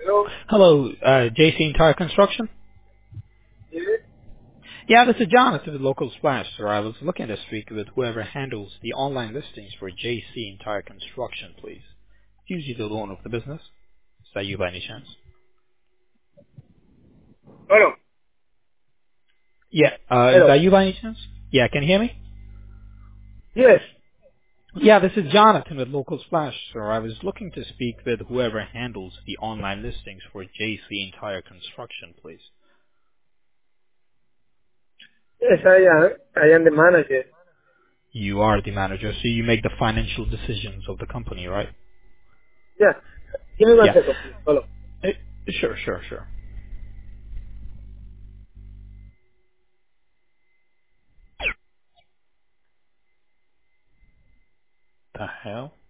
Hello. Hello, JC Entire Construction? Yes. Yeah, this is Jonathan with Local Splash, sir. I was looking to speak with whoever handles the online listings for JC Entire Construction, please. Usually the owner of the business. Is that you by any chance? Hello. Yeah, is Hello. that you by any chance? Yeah, can you hear me? Yes. Yeah, this is Jonathan with Local Splash, sir. I was looking to speak with whoever handles the online listings for JC Entire Construction, please. Yes, I am the manager. You are the manager, so you make the financial decisions of the company, right? Yeah. Give me one Yeah. second, please. Hello. Eh, Sure. The hell?